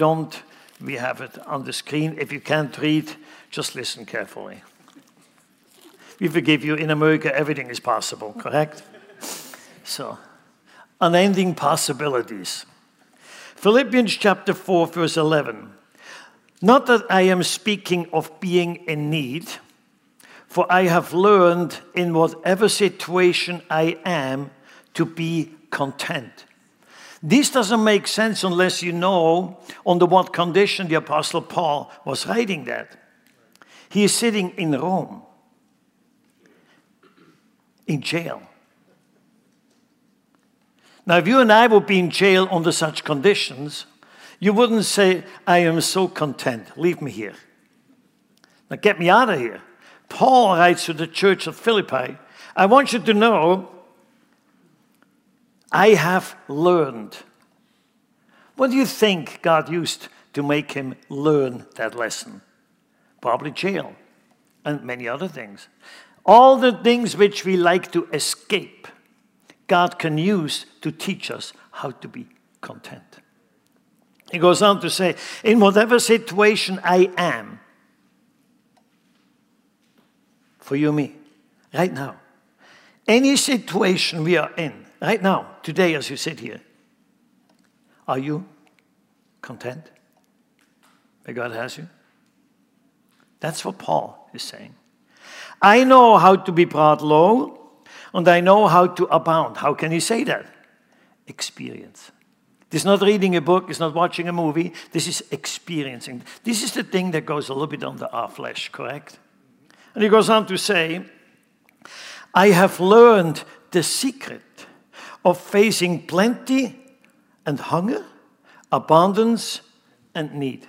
don't, we have it on the screen. If you can't read, just listen carefully. We forgive you. In America, everything is possible, correct? So, unending possibilities. Philippians chapter 4, verse 11. Not that I am speaking of being in need, for I have learned in whatever situation I am to be content. This doesn't make sense unless you know under what condition the Apostle Paul was writing that. He is sitting in Rome, in jail. Now, if you and I would be in jail under such conditions, you wouldn't say, I am so content, leave me here. Now, get me out of here. Paul writes to the church of Philippi, I want you to know, I have learned. What do you think God used to make him learn that lesson? Probably jail and many other things. All the things which we like to escape, God can use to teach us how to be content. He goes on to say, in whatever situation I am, for you and me, right now, any situation we are in, right now, today as you sit here, are you content that God has you? That's what Paul is saying. I know how to be brought low, and I know how to abound. How can he say that? Experience. This is not reading a book, it's not watching a movie, this is experiencing. This is the thing that goes a little bit under our flesh, correct? And he goes on to say, I have learned the secret of facing plenty and hunger, abundance and need.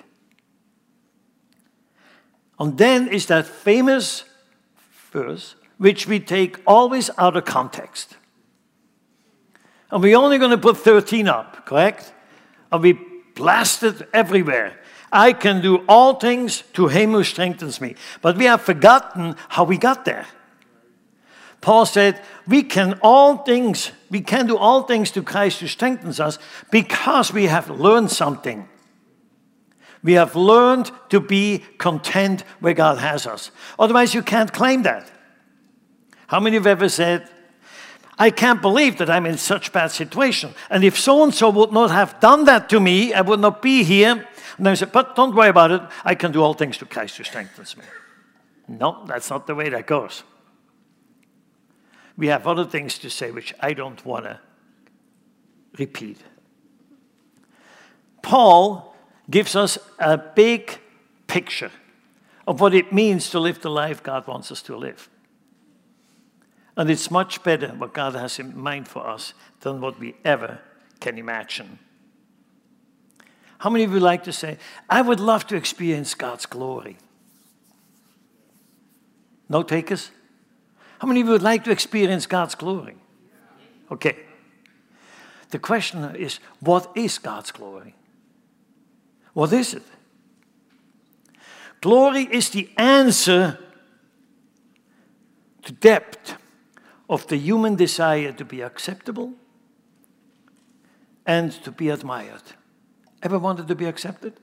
And then is that famous verse, which we take always out of context. And we're only going to put 13 up, correct? And we blast it everywhere. I can do all things to him who strengthens me. But we have forgotten how we got there. Paul said, we can do all things to Christ who strengthens us because we have learned something. We have learned to be content where God has us. Otherwise, you can't claim that. How many have ever said, I can't believe that I'm in such bad situation. And if so-and-so would not have done that to me, I would not be here. And I said, but don't worry about it. I can do all things to Christ who strengthens me. No, that's not the way that goes. We have other things to say which I don't want to repeat. Paul gives us a big picture of what it means to live the life God wants us to live. And it's much better what God has in mind for us than what we ever can imagine. How many of you like to say, I would love to experience God's glory? No takers? How many of you would like to experience God's glory? Okay. The question is, what is God's glory? What is it? Glory is the answer to depth of the human desire to be acceptable and to be admired. Ever wanted to be accepted?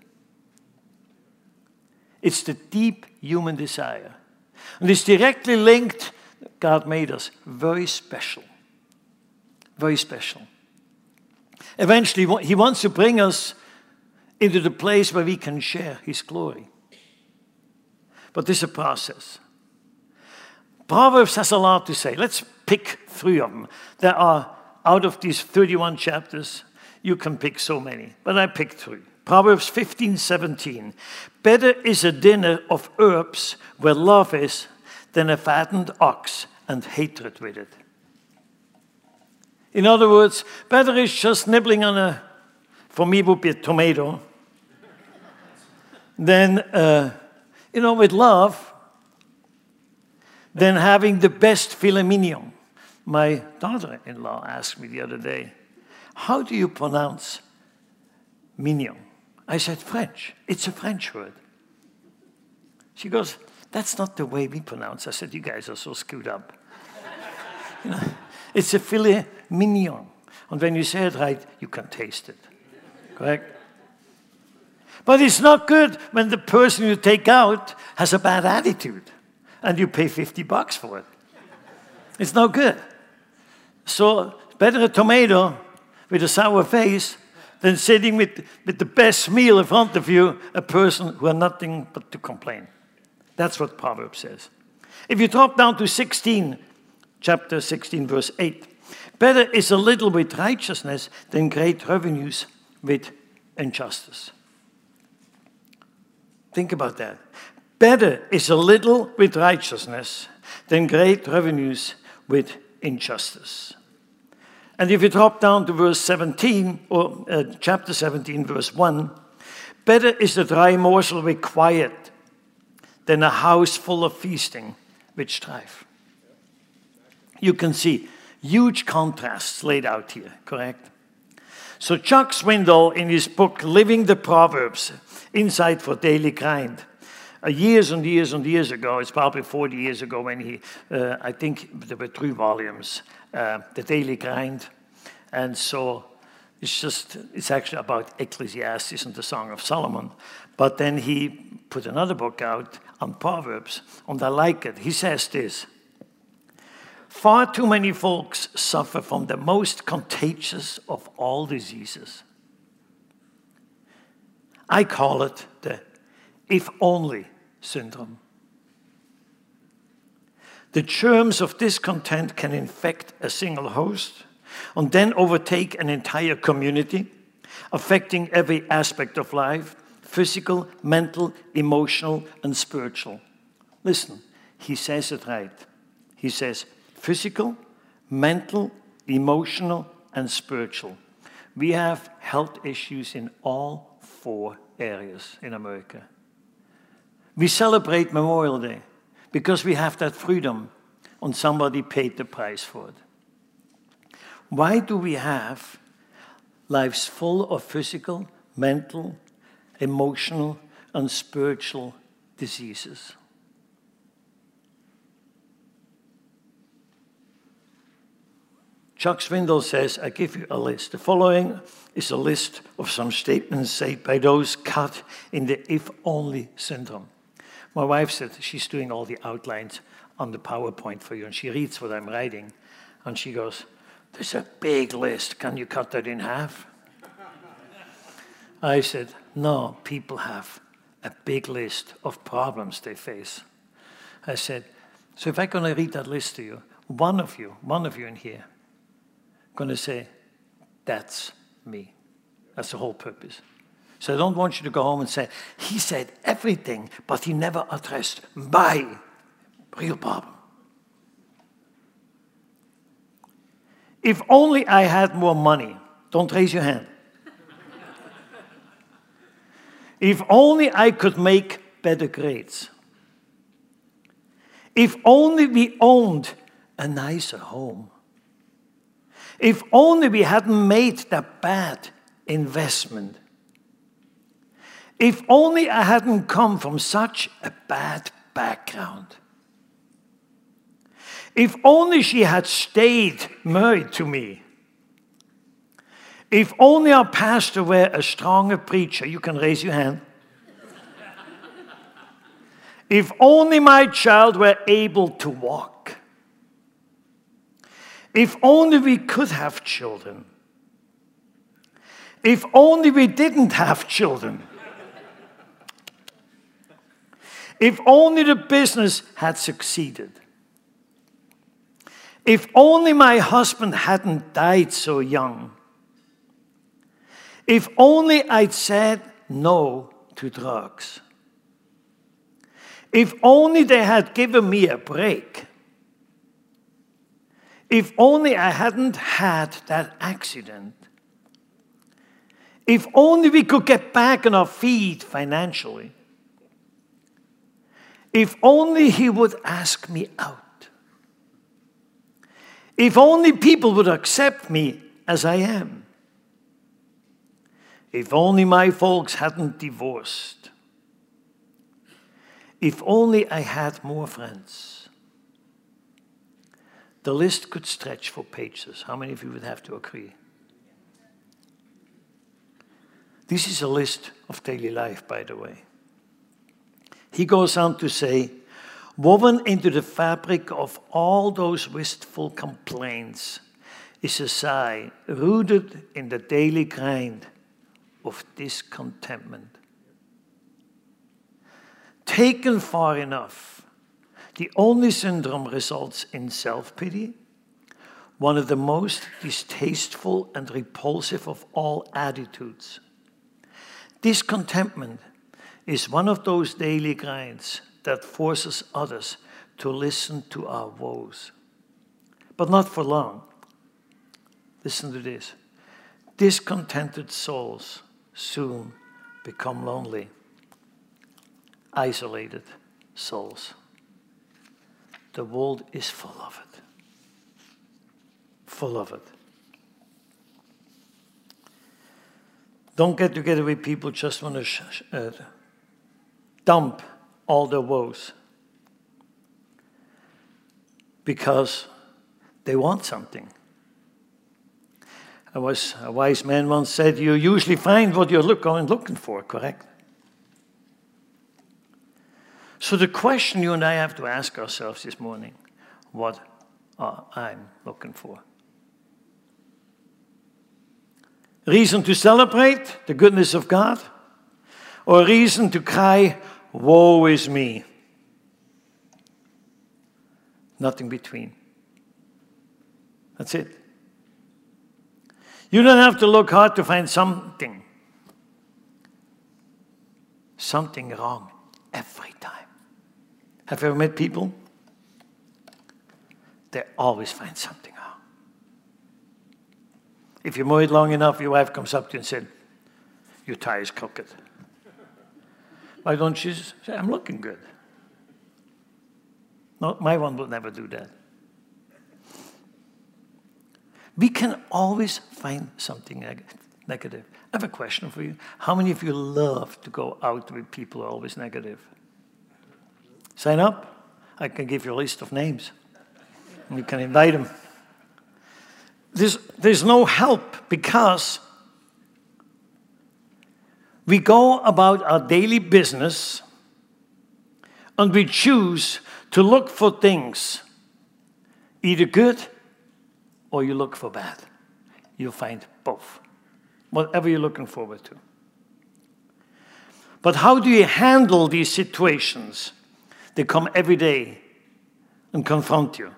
It's the deep human desire. And it's directly linked. God made us very special. Very special. Eventually, he wants to bring us into the place where we can share his glory. But this is a process. Proverbs has a lot to say. Let's pick 3 of them. There are, out of these 31 chapters, you can pick so many. But I picked 3. Proverbs 15:17. Better is a dinner of herbs where love is than a fattened ox and hatred with it. In other words, better is just nibbling on for me would be a tomato, than, with love, than having the best filet mignon. My daughter-in-law asked me the other day, how do you pronounce mignon? I said, French. It's a French word. She goes, that's not the way we pronounce. I said, you guys are so screwed up. It's a filet mignon. And when you say it right, you can taste it. Correct? But it's not good when the person you take out has a bad attitude and you pay $50 for it. It's not good. So better a tomato with a sour face than sitting with the best meal in front of you, a person who has nothing but to complain. That's what Proverbs says. If you drop down to 16, chapter 16, verse 8, better is a little with righteousness than great revenues with injustice. Think about that. Better is a little with righteousness than great revenues with injustice. And if you drop down to verse 17, or chapter 17, verse 1, better is the dry morsel with quiet than a house full of feasting with strife. You can see huge contrasts laid out here, correct? So Chuck Swindoll, in his book, Living the Proverbs, Insight for Daily Grind, years and years and years ago, it's probably 40 years ago when he, I think there were 3 volumes, The Daily Grind. And so it's actually about Ecclesiastes and the Song of Solomon. But then he put another book out on Proverbs, and I like it. He says this: far too many folks suffer from the most contagious of all diseases. I call it the if-only syndrome. The germs of discontent can infect a single host and then overtake an entire community, affecting every aspect of life, physical, mental, emotional, and spiritual. Listen, he says it right. He says physical, mental, emotional, and spiritual. We have health issues in all 4 areas in America. We celebrate Memorial Day because we have that freedom and somebody paid the price for it. Why do we have lives full of physical, mental, emotional, and spiritual diseases? Chuck Swindoll says, I give you a list. The following is a list of some statements said by those caught in the if-only syndrome. My wife said she's doing all the outlines on the PowerPoint for you, and she reads what I'm writing, and she goes, there's a big list. Can you cut that in half? I said, no, people have a big list of problems they face. I said, so if I'm going to read that list to you, one of you in here, going to say, that's me. That's the whole purpose. So I don't want you to go home and say, he said everything, but he never addressed my real problem. If only I had more money. Don't raise your hand. If only I could make better grades. If only we owned a nicer home. If only we hadn't made that bad investment. If only I hadn't come from such a bad background. If only she had stayed married to me. If only our pastor were a stronger preacher. You can raise your hand. If only my child were able to walk. If only we could have children. If only we didn't have children. If only the business had succeeded. If only my husband hadn't died so young. If only I'd said no to drugs. If only they had given me a break. If only I hadn't had that accident. If only we could get back on our feet financially. If only he would ask me out. If only people would accept me as I am. If only my folks hadn't divorced. If only I had more friends. The list could stretch for pages. How many of you would have to agree? This is a list of daily life, by the way. He goes on to say, woven into the fabric of all those wistful complaints is a sigh rooted in the daily grind of discontentment. Taken far enough, the only syndrome results in self-pity, one of the most distasteful and repulsive of all attitudes. Discontentment is one of those daily grinds that forces others to listen to our woes. But not for long. Listen to this. Discontented souls soon become lonely, isolated souls. The world is full of it. Full of it. Don't get together with people who just want to dump all their woes because they want something. A wise man once said, you usually find what you're looking for, correct? So the question you and I have to ask ourselves this morning, what are I looking for? Reason to celebrate the goodness of God, or reason to cry, woe is me? Nothing between. That's it. You don't have to look hard to find something wrong every time. Have you ever met people? They always find something wrong. If you're married long enough, your wife comes up to you and said, your tie is crooked. Why don't you say, I'm looking good? No, my one will never do that. We can always find something negative. I have a question for you. How many of you love to go out with people who are always negative? Sign up. I can give you a list of names. And you can invite them. There's no help because we go about our daily business and we choose to look for things, either good or you look for bad. You'll find both, whatever you're looking forward to. But how do you handle these situations? They come every day and confront you.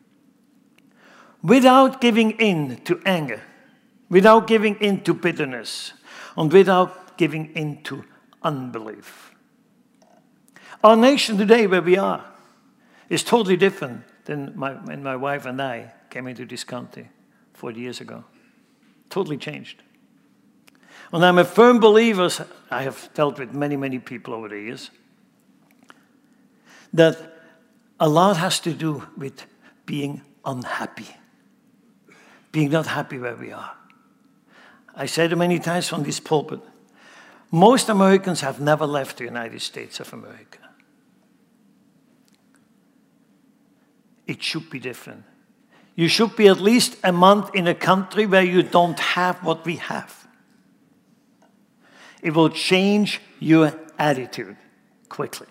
Without giving in to anger, without giving in to bitterness, and without giving in to unbelief. Our nation today, where we are, is totally different than when my wife and I came into this country 40 years ago. Totally changed. And I'm a firm believer, I have dealt with many, many people over the years, that a lot has to do with being unhappy. Being not happy where we are. I said it many times from this pulpit. Most Americans have never left the United States of America. It should be different. You should be at least a month in a country where you don't have what we have. It will change your attitude quickly.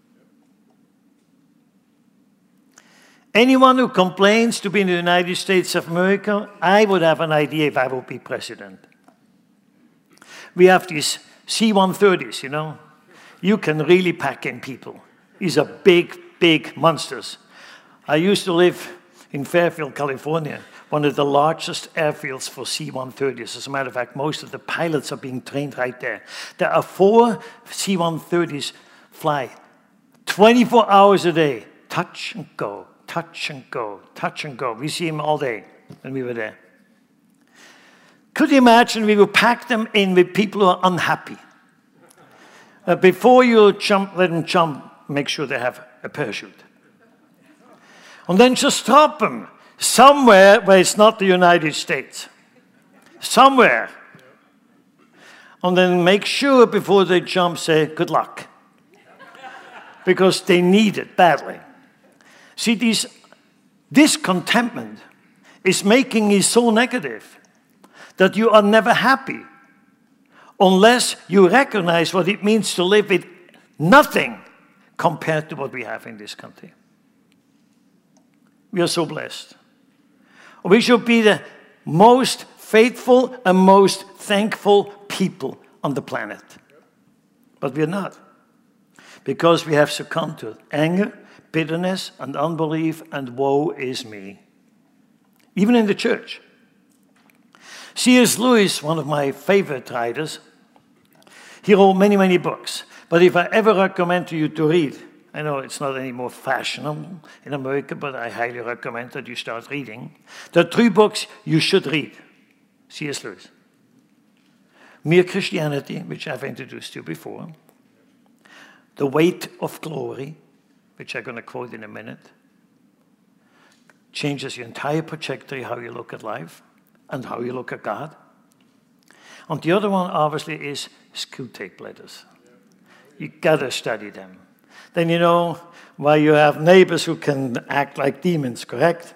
Anyone who complains to be in the United States of America, I would have an idea if I would be president. We have these C-130s, you know. You can really pack in people. These are big, big monsters. I used to live in Fairfield, California, one of the largest airfields for C-130s. As a matter of fact, most of the pilots are being trained right there. There are 4 C-130s fly 24 hours a day, touch and go. Touch and go, touch and go. We see him all day when we were there. Could you imagine we would pack them in with people who are unhappy? Before you jump, let them jump, make sure they have a parachute. And then just drop them somewhere where it's not the United States. Somewhere. And then make sure before they jump, say, good luck. Because they need it badly. See, this discontentment is making you so negative that you are never happy. unless you recognize what it means to live with nothing compared to what we have in this country. We are so blessed. We should be the most faithful and most thankful people on the planet. But we're not. Because we have succumbed to anger, bitterness, and unbelief, and woe is me. Even in the church. C.S. Lewis, one of my favorite writers, he wrote many, many books. But if I ever recommend to you to read, I know it's not any more fashionable in America, but I highly recommend that you start reading. There are 3 books you should read. C.S. Lewis. Mere Christianity, which I've introduced you before. The Weight of Glory, which I'm going to quote in a minute. Changes your entire trajectory, how you look at life and how you look at God. And the other one, obviously, is Screwtape Letters. You got to study them. Then you know why you have neighbors who can act like demons, correct?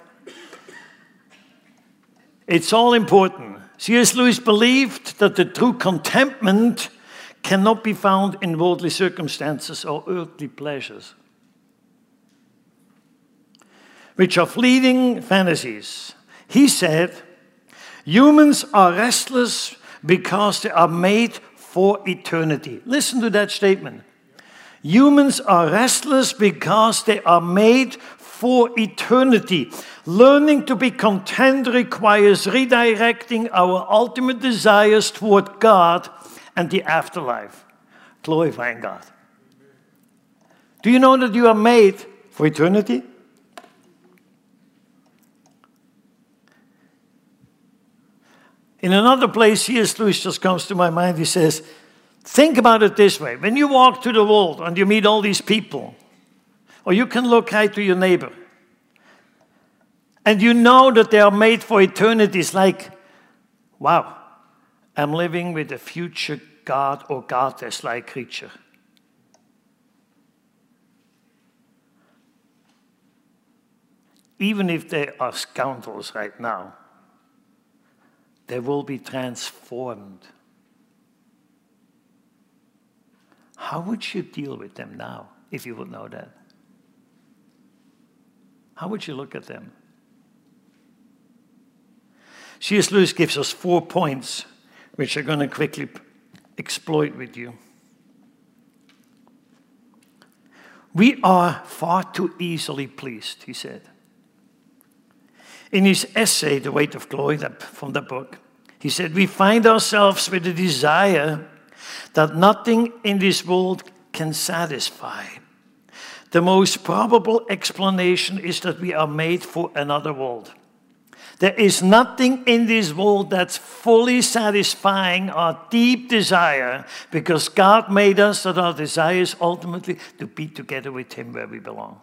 It's all important. C.S. Lewis believed that the true contentment cannot be found in worldly circumstances or earthly pleasures, which are fleeting fantasies. He said, humans are restless because they are made for eternity. Listen to that statement. Humans are restless because they are made for eternity. Learning to be content requires redirecting our ultimate desires toward God and the afterlife, glorifying God. Do you know that you are made for eternity? In another place, C.S. Lewis just comes to my mind. He says, think about it this way. When you walk through the world and you meet all these people, or you can look right to your neighbor, and you know that they are made for eternity, it's like, wow, I'm living with a future God or goddess-like creature. Even if they are scoundrels right now, they will be transformed. How would you deal with them now, if you would know that? How would you look at them? C.S. Lewis gives us 4 points, which I'm going to quickly exploit with you. We are far too easily pleased, he said. In his essay, The Weight of Glory, from the book, he said, we find ourselves with a desire that nothing in this world can satisfy. The most probable explanation is that we are made for another world. There is nothing in this world that's fully satisfying our deep desire, because God made us that our desire is ultimately to be together with Him where we belong.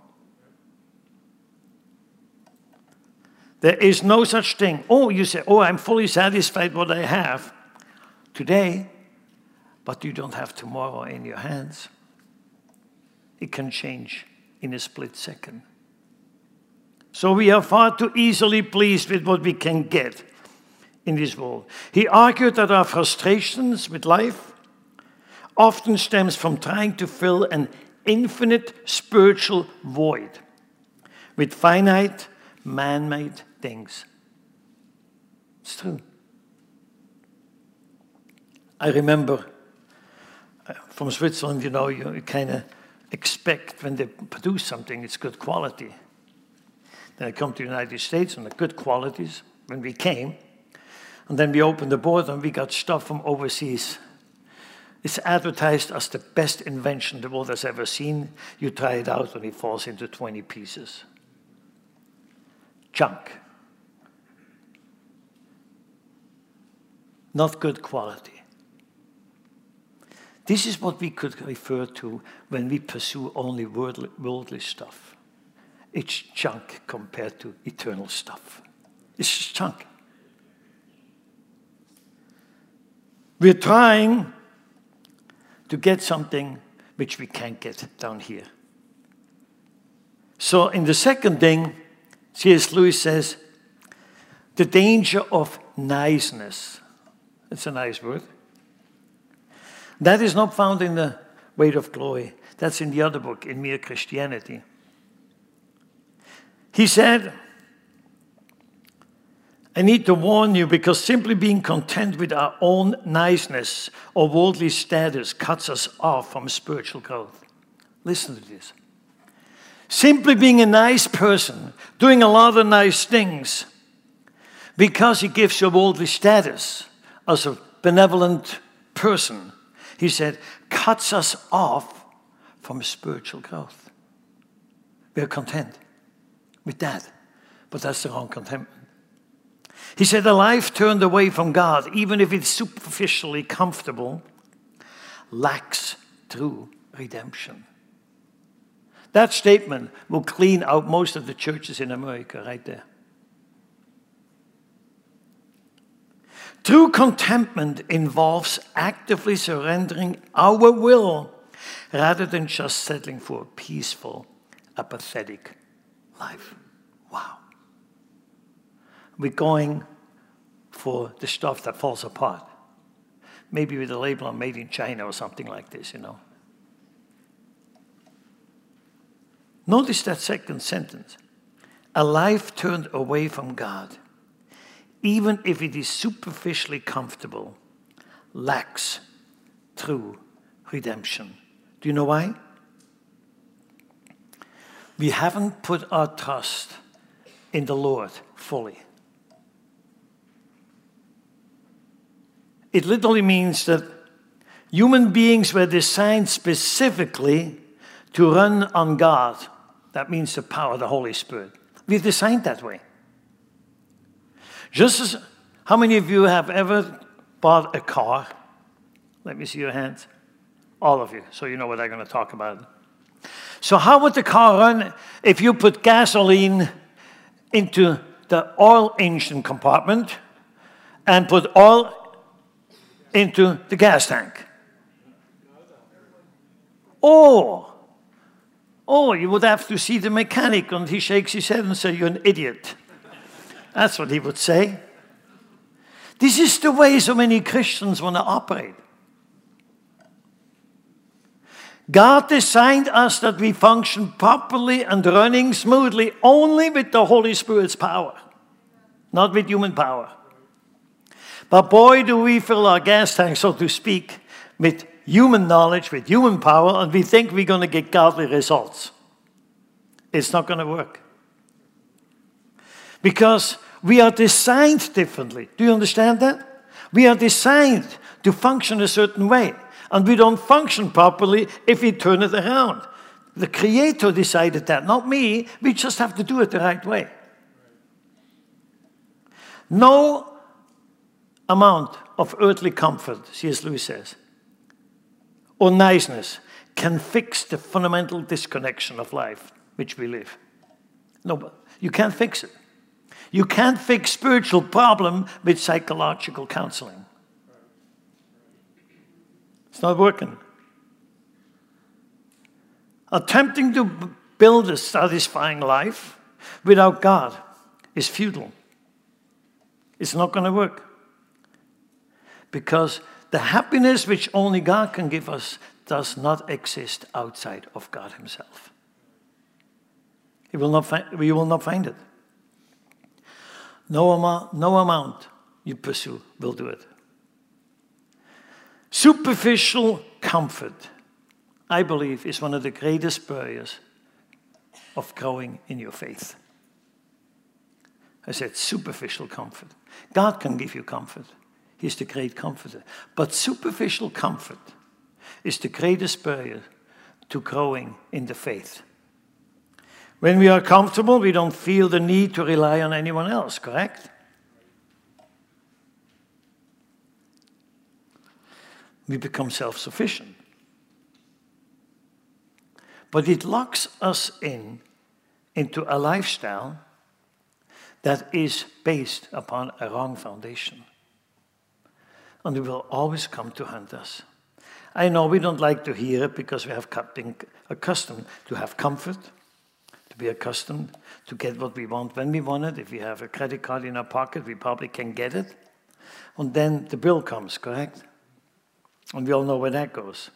There is no such thing. Oh, you say, oh, I'm fully satisfied what I have today, but you don't have tomorrow in your hands. It can change in a split second. So we are far too easily pleased with what we can get in this world. He argued that our frustrations with life often stems from trying to fill an infinite spiritual void with finite, man-made things. It's true. I remember from Switzerland, you know, you kind of expect when they produce something, it's good quality. Then I come to the United States and the good qualities when we came. And then we opened the border and we got stuff from overseas. It's advertised as the best invention the world has ever seen. You try it out and it falls into 20 pieces. Junk. Not good quality. This is what we could refer to when we pursue only worldly stuff. It's junk compared to eternal stuff. It's just junk. We're trying to get something which we can't get down here. So in the second thing, C.S. Lewis says, the danger of niceness. That's a nice word. That is not found in the Weight of Glory. That's in the other book, in Mere Christianity. He said, I need to warn you because simply being content with our own niceness or worldly status cuts us off from spiritual growth. Listen to this. Simply being a nice person, doing a lot of nice things, because he gives you a worldly status as a benevolent person, he said, cuts us off from spiritual growth. We are content with that, but that's the wrong contentment. He said, a life turned away from God, even if it's superficially comfortable, lacks true redemption. That statement will clean out most of the churches in America right there. True contentment involves actively surrendering our will rather than just settling for a peaceful, apathetic life. Wow. We're going for the stuff that falls apart. Maybe with a label on Made in China or something like this, you know. Notice that second sentence. A life turned away from God, even if it is superficially comfortable, lacks true redemption. Do you know why? We haven't put our trust in the Lord fully. It literally means that human beings were designed specifically to run on God. That means the power of the Holy Spirit. We're designed that way. Just as, how many of you have ever bought a car? Let me see your hands. All of you, so you know what I'm going to talk about. So how would the car run if you put gasoline into the oil engine compartment and put oil into the gas tank? Oh, you would have to see the mechanic, and he shakes his head and says, you're an idiot. That's what he would say. This is the way so many Christians want to operate. God designed us that we function properly and running smoothly only with the Holy Spirit's power, not with human power. But boy, do we fill our gas tank, so to speak, with human knowledge, with human power, and we think we're going to get godly results. It's not going to work. Because we are designed differently. Do you understand that? We are designed to function a certain way. And we don't function properly if we turn it around. The Creator decided that, not me. We just have to do it the right way. No amount of earthly comfort, C.S. Lewis says, or niceness can fix the fundamental disconnection of life which we live. No, you can't fix it. You can't fix spiritual problem with psychological counseling. It's not working. Attempting to build a satisfying life without God is futile. It's not going to work. Because the happiness which only God can give us does not exist outside of God himself. We will not find it. No amount you pursue will do it. Superficial comfort, I believe, is one of the greatest barriers of growing in your faith. I said superficial comfort. God can give you comfort. He's the great comforter. But superficial comfort is the greatest barrier to growing in the faith. When we are comfortable, we don't feel the need to rely on anyone else, correct? We become self-sufficient. But it locks us into a lifestyle that is based upon a wrong foundation. And it will always come to hunt us. I know we don't like to hear it because we have been accustomed to have comfort, to be accustomed to get what we want when we want it. If we have a credit card in our pocket, we probably can get it. And then the bill comes, correct? And we all know where that goes.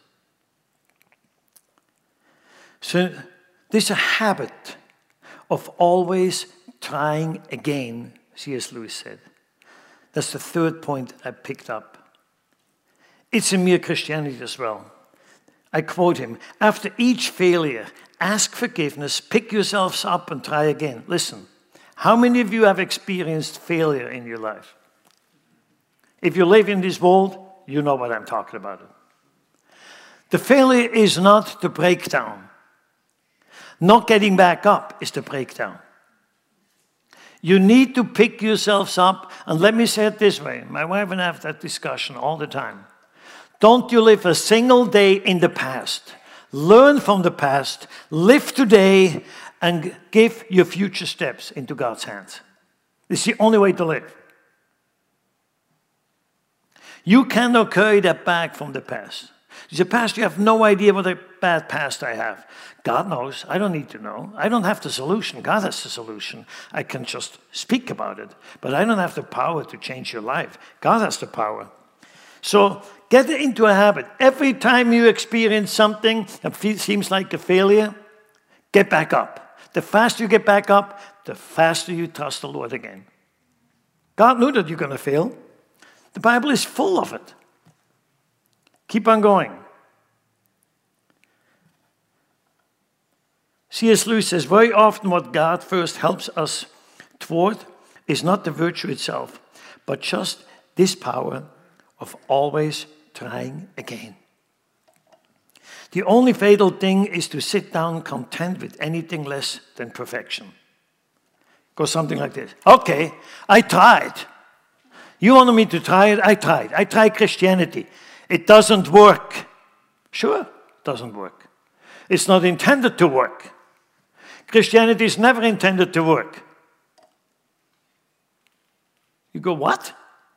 So there's a habit of always trying again, C.S. Lewis said. That's the third point I picked up. It's in mere Christianity as well. I quote him, after each failure, ask forgiveness, pick yourselves up and try again. Listen, how many of you have experienced failure in your life? If you live in this world, you know what I'm talking about. The failure is not the breakdown. Not getting back up is the breakdown. You need to pick yourselves up, and let me say it this way. My wife and I have that discussion all the time. Don't you live a single day in the past. Learn from the past, live today, and give your future steps into God's hands. It's the only way to live. You cannot carry that back from the past. You say, Pastor, you have no idea what a bad past I have. God knows. I don't need to know. I don't have the solution. God has the solution. I can just speak about it. But I don't have the power to change your life. God has the power. So get into a habit. Every time you experience something that seems like a failure, get back up. The faster you get back up, the faster you trust the Lord again. God knew that you're going to fail. The Bible is full of it. Keep on going. C.S. Lewis says, very often what God first helps us toward is not the virtue itself, but just this power of always trying again. The only fatal thing is to sit down content with anything less than perfection. It goes something like this. Okay, I tried. You wanted me to try it? I tried. I tried Christianity. It doesn't work. Sure, it doesn't work. It's not intended to work. Christianity is never intended to work. You go, what?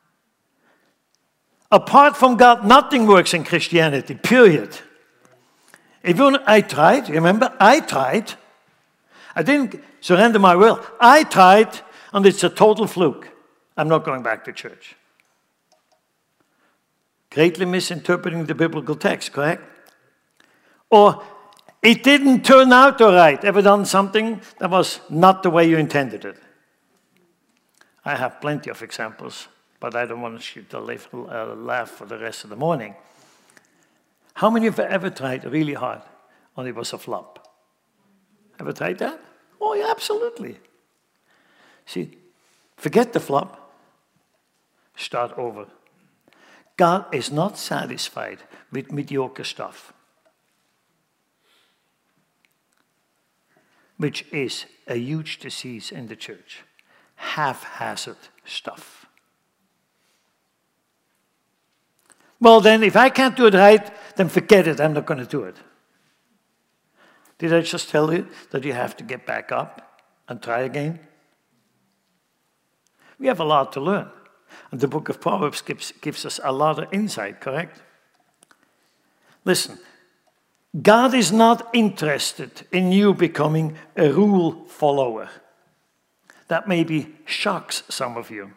Apart from God, nothing works in Christianity, period. I tried, remember? I tried. I didn't surrender my will. I tried, and it's a total fluke. I'm not going back to church. Greatly misinterpreting the biblical text, correct? Or it didn't turn out all right. Ever done something that was not the way you intended it? I have plenty of examples, but I don't want you to laugh for the rest of the morning. How many of you ever tried really hard and it was a flop? Ever tried that? Oh, yeah, absolutely. See, forget the flop. Start over. God is not satisfied with mediocre stuff, which is a huge disease in the church. Haphazard stuff. Well, then, if I can't do it right, then forget it. I'm not going to do it. Did I just tell you that you have to get back up and try again? We have a lot to learn. And the book of Proverbs gives us a lot of insight, correct? Listen, God is not interested in you becoming a rule follower. That maybe shocks some of you.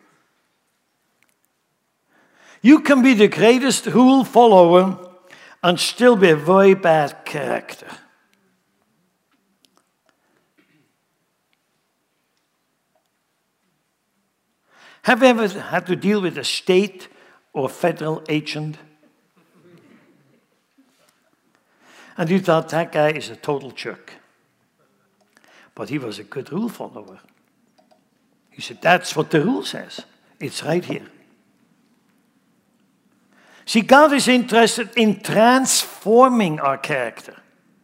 You can be the greatest rule follower and still be a very bad character. Have you ever had to deal with a state or federal agent? And you thought that guy is a total jerk. But he was a good rule follower. He said, that's what the rule says. It's right here. See, God is interested in transforming our character.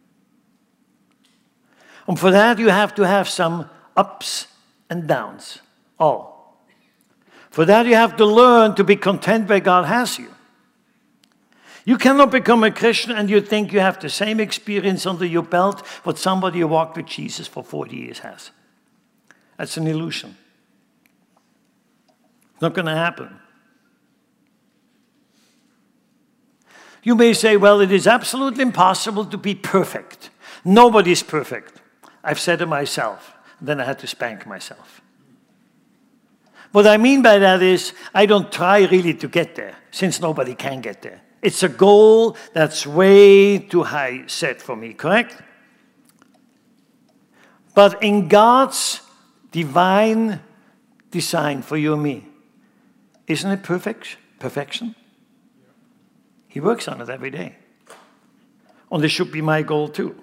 And for that, you have to have some ups and downs. All. For that, you have to learn to be content where God has you. You cannot become a Christian and you think you have the same experience under your belt what somebody who walked with Jesus for 40 years has. That's an illusion. It's not going to happen. You may say, well, it is absolutely impossible to be perfect. Nobody is perfect. I've said it myself. Then I had to spank myself. What I mean by that is, I don't try really to get there, since nobody can get there. It's a goal that's way too high set for me, correct? But in God's divine design for you and me, isn't it perfection? He works on it every day. And this should be my goal too.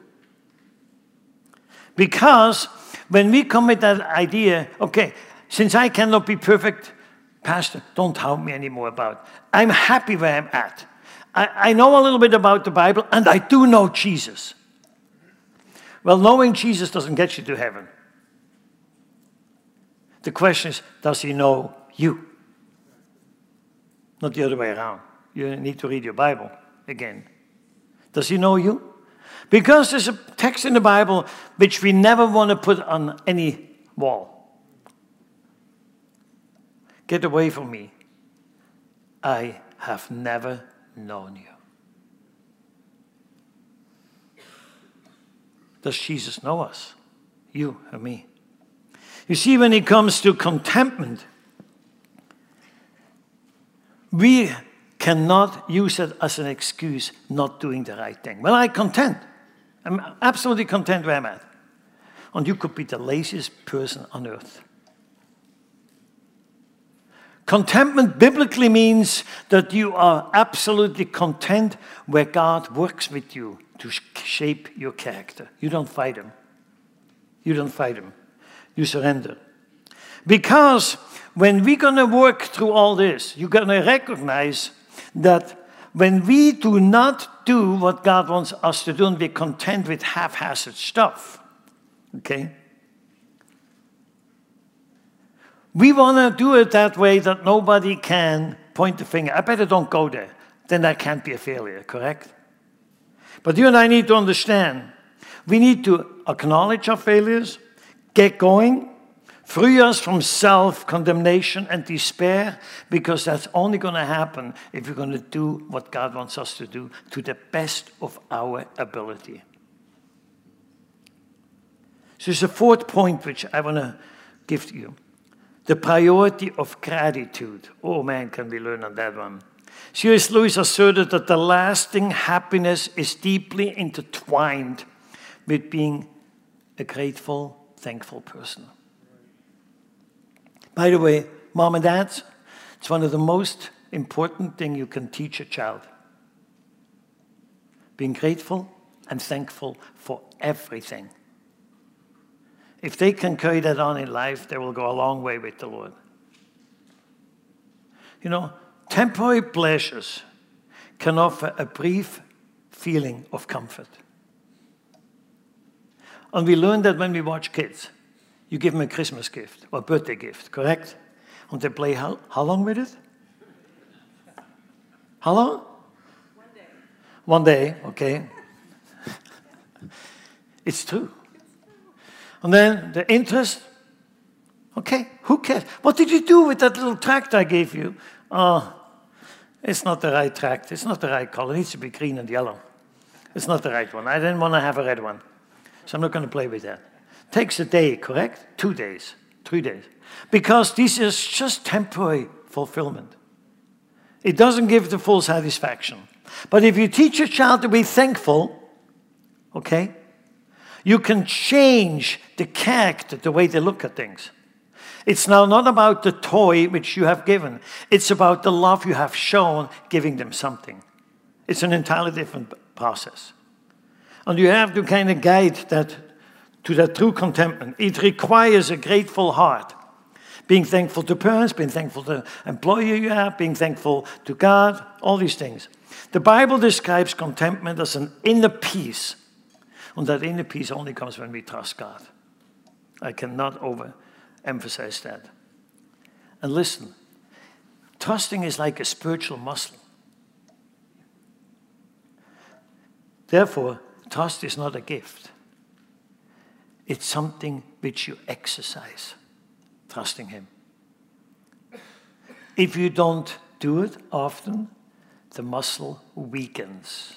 Because when we come with that idea, okay, since I cannot be perfect, Pastor, don't help me anymore about it. I'm happy where I'm at. I know a little bit about the Bible, and I do know Jesus. Well, knowing Jesus doesn't get you to heaven. The question is, does he know you? Not the other way around. You need to read your Bible again. Does he know you? Because there's a text in the Bible which we never want to put on any wall. Get away from me. I have never known you. Does Jesus know us? You and me. You see, when it comes to contentment, we cannot use it as an excuse not doing the right thing. Well, I'm content. I'm absolutely content where I'm at. And you could be the laziest person on earth. Contentment biblically means that you are absolutely content where God works with you to shape your character. You don't fight him. You don't fight him. You surrender. Because when we're going to work through all this, you're going to recognize that when we do not do what God wants us to do and we're content with haphazard stuff, okay? We want to do it that way that nobody can point the finger. I better don't go there. Then that can't be a failure, correct? But you and I need to understand, we need to acknowledge our failures, get going, free us from self-condemnation and despair, because that's only going to happen if we're going to do what God wants us to do to the best of our ability. So there's a fourth point which I want to give to you. The priority of gratitude. Oh man, can we learn on that one. C.S. Lewis asserted that the lasting happiness is deeply intertwined with being a grateful, thankful person. By the way, mom and dads, it's one of the most important things you can teach a child. Being grateful and thankful for everything. If they can carry that on in life, they will go a long way with the Lord. You know, temporary pleasures can offer a brief feeling of comfort. And we learn that when we watch kids. You give them a Christmas gift or a birthday gift, correct? And they play how long with it? How long? 1 day. 1 day, okay. It's true. And then the interest, okay, who cares? What did you do with that little tract I gave you? Oh, it's not the right tract. It's not the right color. It needs to be green and yellow. It's not the right one. I didn't want to have a red one. So I'm not going to play with that. Takes a day, correct? 2 days, 3 days. Because this is just temporary fulfillment. It doesn't give the full satisfaction. But if you teach a child to be thankful, okay, you can change the character, the way they look at things. It's now not about the toy which you have given. It's about the love you have shown, giving them something. It's an entirely different process. And you have to kind of guide that to that true contentment. It requires a grateful heart. Being thankful to parents, being thankful to the employer you have, being thankful to God, all these things. The Bible describes contentment as an inner peace. And that inner peace only comes when we trust God. I cannot overemphasize that. And listen, trusting is like a spiritual muscle. Therefore, trust is not a gift. It's something which you exercise, trusting Him. If you don't do it often, the muscle weakens.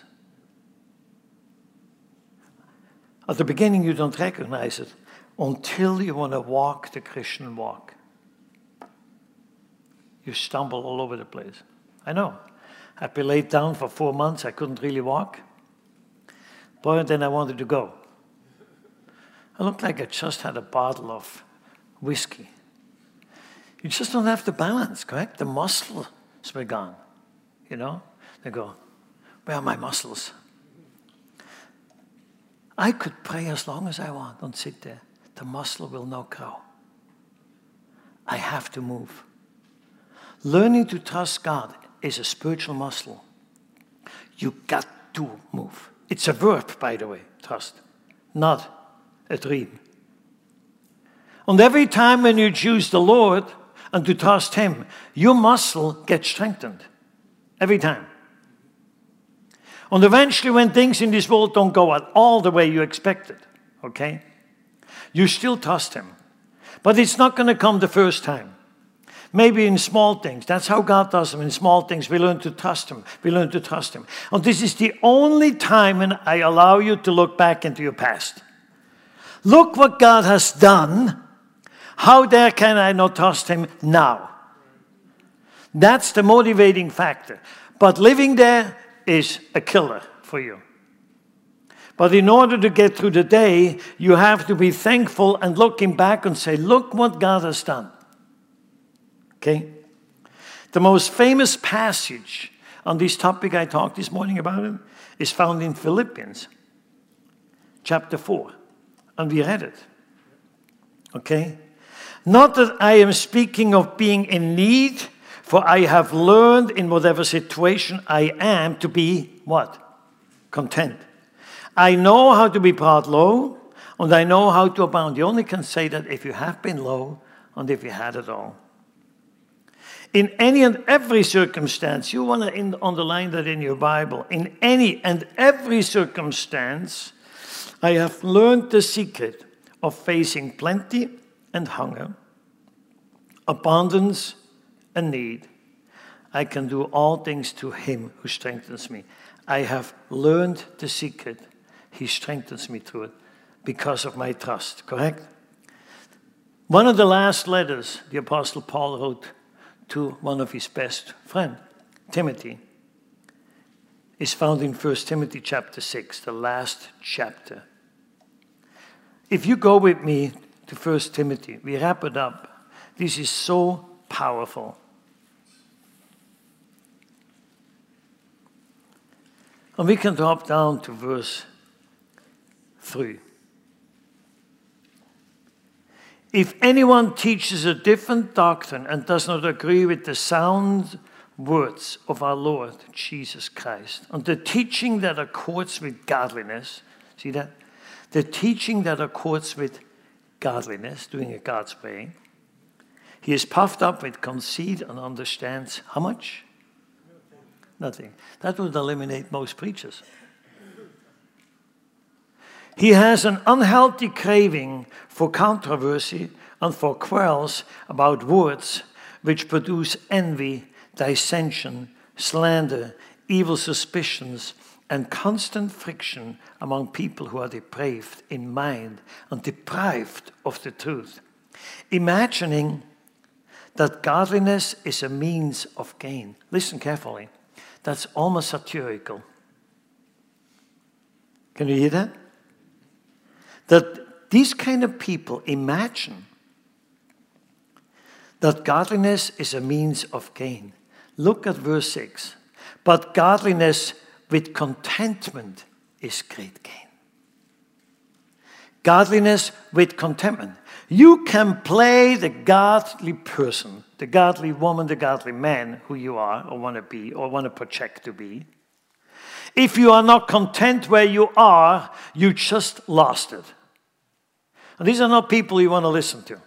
At the beginning, you don't recognize it until you want to walk the Christian walk. You stumble all over the place. I know. I'd be laid down for 4 months. I couldn't really walk. Boy, and then I wanted to go. I looked like I just had a bottle of whiskey. You just don't have the balance, correct? The muscles were gone, you know? They go, where are my muscles? I could pray as long as I want. Don't sit there. The muscle will not grow. I have to move. Learning to trust God is a spiritual muscle. You got to move. It's a verb, by the way, trust, not a dream. And every time when you choose the Lord and to trust Him, your muscle gets strengthened. Every time. And eventually when things in this world don't go at all the way you expected, okay, you still trust Him. But it's not going to come the first time. Maybe in small things. That's how God does them. In small things, we learn to trust Him. We learn to trust Him. And this is the only time when I allow you to look back into your past. Look what God has done. How dare can I not trust Him now? That's the motivating factor. But living there is a killer for you. But in order to get through the day, you have to be thankful and looking back and say, look what God has done. Okay? The most famous passage on this topic I talked this morning about it is found in Philippians chapter 4. And we read it. Okay? Not that I am speaking of being in need, for I have learned in whatever situation I am to be what? Content. I know how to be brought low, and I know how to abound. You only can say that if you have been low and if you had it all. In any and every circumstance, you want to underline that in your Bible. In any and every circumstance, I have learned the secret of facing plenty and hunger, abundance and need. I can do all things to Him who strengthens me. I have learned the secret. He strengthens me through it because of my trust, correct? One of the last letters the Apostle Paul wrote to one of his best friends, Timothy, is found in 1 Timothy chapter 6, the last chapter. If you go with me to 1 Timothy, we wrap it up. This is so powerful. And we can drop down to verse 3. If anyone teaches a different doctrine and does not agree with the sound words of our Lord Jesus Christ, and the teaching that accords with godliness, see that? The teaching that accords with godliness, doing it God's way, he is puffed up with conceit and understands how much? Nothing. That would eliminate most preachers. He has an unhealthy craving for controversy and for quarrels about words which produce envy, dissension, slander, evil suspicions, and constant friction among people who are depraved in mind and deprived of the truth, imagining that godliness is a means of gain. Listen carefully. That's almost satirical. Can you hear that? That these kind of people imagine that godliness is a means of gain. Look at verse 6. But godliness with contentment is great gain. Godliness with contentment. You can play the godly person, the godly woman, the godly man who you are or want to be or want to project to be. If you are not content where you are, you just lost it. And these are not people you want to listen to.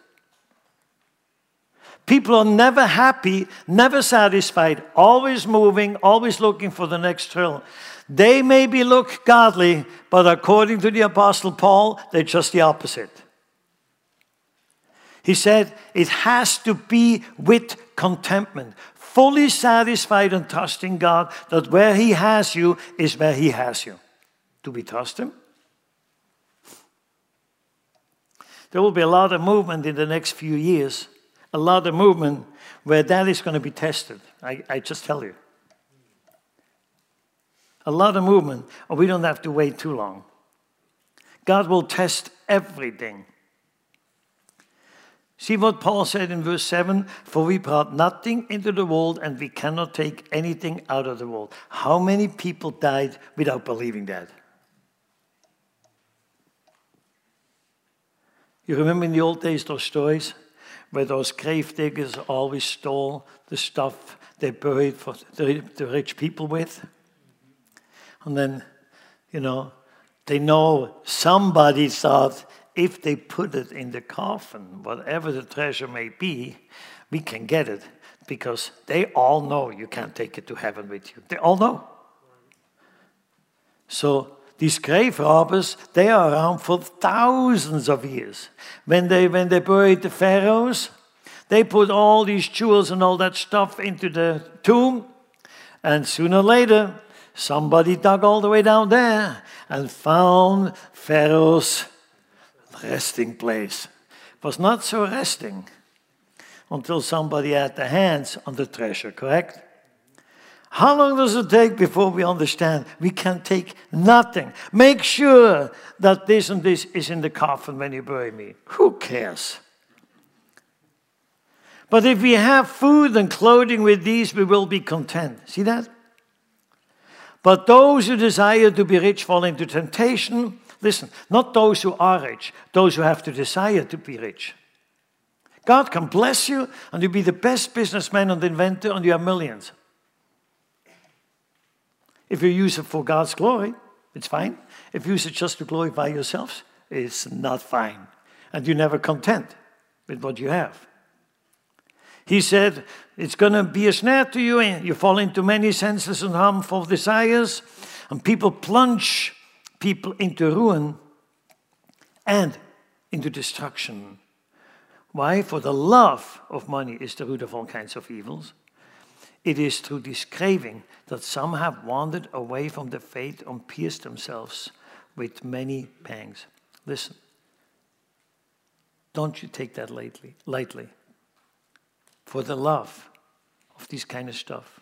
People are never happy, never satisfied, always moving, always looking for the next thrill. They maybe look godly, but according to the Apostle Paul, they're just the opposite. He said it has to be with contentment. Fully satisfied and trusting God that where He has you is where He has you. Do we trust Him? There will be a lot of movement in the next few years. A lot of movement where that is going to be tested. I just tell you. a lot of movement, or we don't have to wait too long. God will test everything. See what Paul said in verse 7? For we brought nothing into the world, and we cannot take anything out of the world. How many people died without believing that? You remember in the old days those stories where those grave diggers always stole the stuff they buried for the rich people with? And then, they know somebody thought, if they put it in the coffin, whatever the treasure may be, we can get it. Because they all know you can't take it to heaven with you. They all know. So these grave robbers, they are around for thousands of years. When they buried the pharaohs, they put all these jewels and all that stuff into the tomb. And sooner or later, somebody dug all the way down there and found Pharaoh's resting place. It was not so resting until somebody had their hands on the treasure, correct? How long does it take before we understand we can take nothing? Make sure that this and this is in the coffin when you bury me. Who cares? But if we have food and clothing with these, we will be content. See that? But those who desire to be rich fall into temptation. Listen, not those who are rich, those who have to desire to be rich. God can bless you and you be the best businessman and inventor and you have millions. If you use it for God's glory, it's fine. If you use it just to glorify yourselves, it's not fine. And you're never content with what you have. He said, it's going to be a snare to you, and you fall into many senseless and harmful desires, and people plunge people into ruin and into destruction. Why? For the love of money is the root of all kinds of evils. It is through this craving that some have wandered away from the faith and pierced themselves with many pangs. Listen, don't you take that lightly. For the love of this kind of stuff,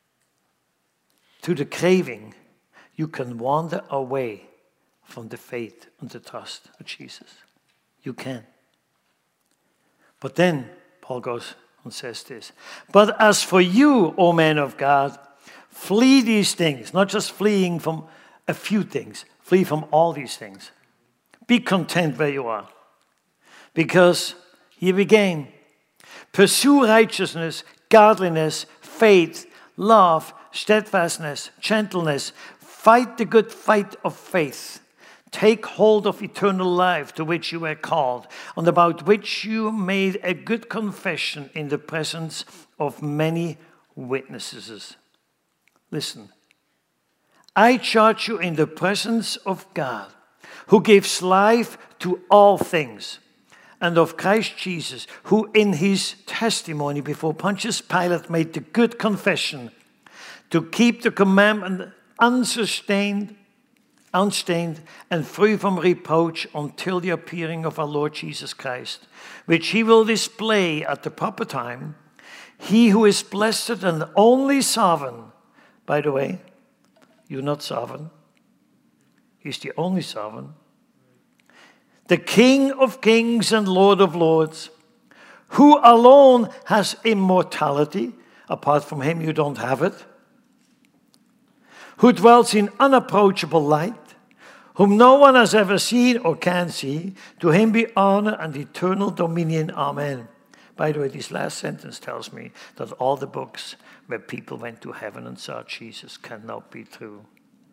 to the craving, you can wander away from the faith and the trust of Jesus. You can. But then, Paul goes and says this, but as for you, O men of God, flee these things, not just fleeing from a few things, flee from all these things. Be content where you are. Because, here again, pursue righteousness, godliness, faith, love, steadfastness, gentleness. Fight the good fight of faith. Take hold of eternal life to which you were called, and about which you made a good confession in the presence of many witnesses. Listen, I charge you in the presence of God, who gives life to all things, and of Christ Jesus, who in his testimony before Pontius Pilate made the good confession to keep the commandment unstained and free from reproach until the appearing of our Lord Jesus Christ, which he will display at the proper time. He who is blessed and only sovereign. By the way, you're not sovereign. He's the only sovereign. The King of kings and Lord of lords, who alone has immortality. Apart from him, you don't have it. Who dwells in unapproachable light, whom no one has ever seen or can see. To him be honor and eternal dominion. Amen. By the way, this last sentence tells me that all the books where people went to heaven and saw Jesus cannot be true.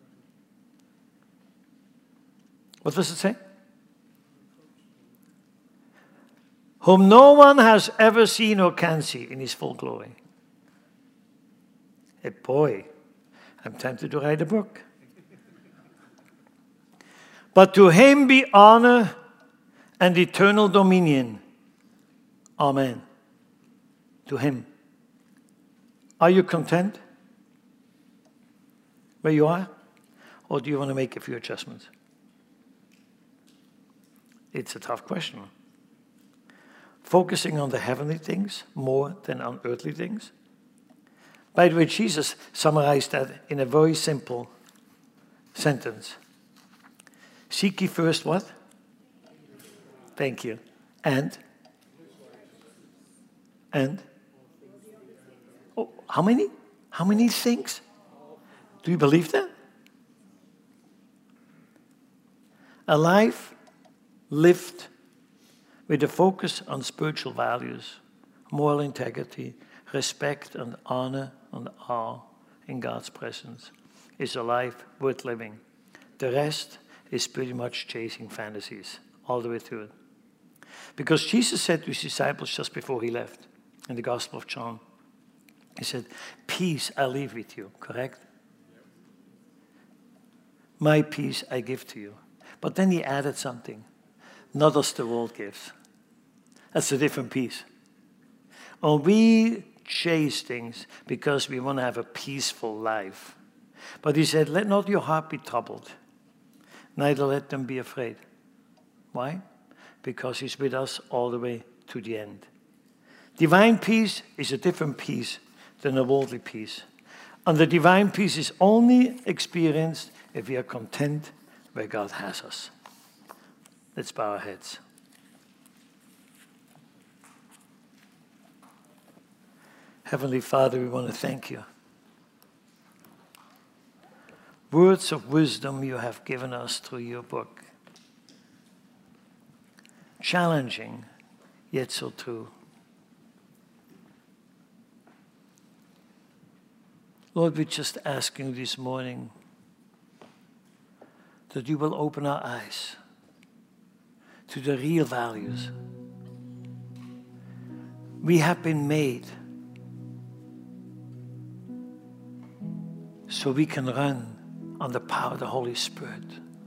What does it say? Whom no one has ever seen or can see in his full glory. Hey, boy, I'm tempted to write a book. But to him be honor and eternal dominion. Amen. To him. Are you content where you are? Or do you want to make a few adjustments? It's a tough question. Focusing on the heavenly things more than on earthly things. By the way, Jesus summarized that in a very simple sentence. Seek ye first what? Thank you. And? Oh, how many? How many things? Do you believe that? A life lived with a focus on spiritual values, moral integrity, respect and honor and awe in God's presence is a life worth living. The rest is pretty much chasing fantasies all the way through it. Because Jesus said to his disciples just before he left in the Gospel of John, he said, peace I leave with you, correct? My peace I give to you. But then he added something, not as the world gives. That's a different peace. Or we chase things because we want to have a peaceful life. But he said, let not your heart be troubled, neither let them be afraid. Why? Because he's with us all the way to the end. Divine peace is a different peace than a worldly peace. And the divine peace is only experienced if we are content where God has us. Let's bow our heads. Heavenly Father, we want to thank you. Words of wisdom you have given us through your book. Challenging, yet so true. Lord, we're just asking you this morning that you will open our eyes to the real values. We have been made so we can run on the power of the Holy Spirit.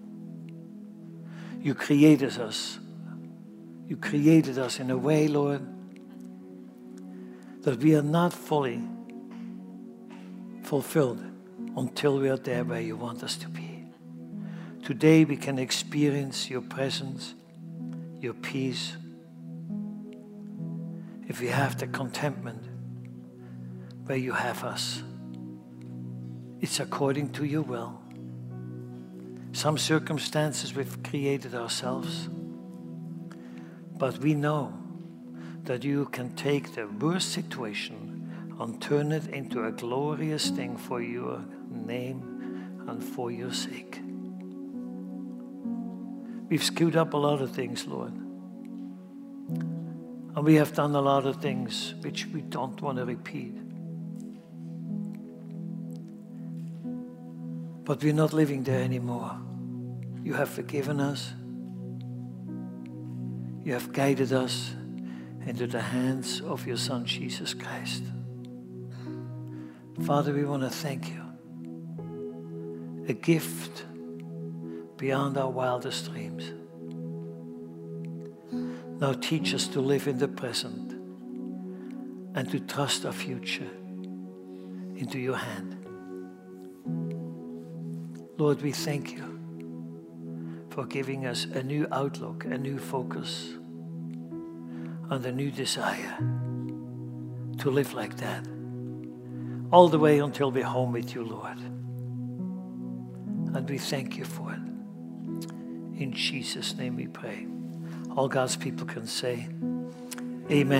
You created us. You created us in a way, Lord, that we are not fully fulfilled until we are there where you want us to be. Today we can experience your presence, your peace, if we have the contentment where you have us. It's according to your will. Some circumstances we've created ourselves, but we know that you can take the worst situation and turn it into a glorious thing for your name and for your sake. We've screwed up a lot of things, Lord. And we have done a lot of things which we don't want to repeat. But we're not living there anymore. You have forgiven us. You have guided us into the hands of your Son, Jesus Christ. Father, we want to thank you. A gift beyond our wildest dreams. Now teach us to live in the present and to trust our future into your hand. Lord, we thank you for giving us a new outlook, a new focus, and a new desire to live like that all the way until we're home with you, Lord. And we thank you for it. In Jesus' name we pray. All God's people can say, amen.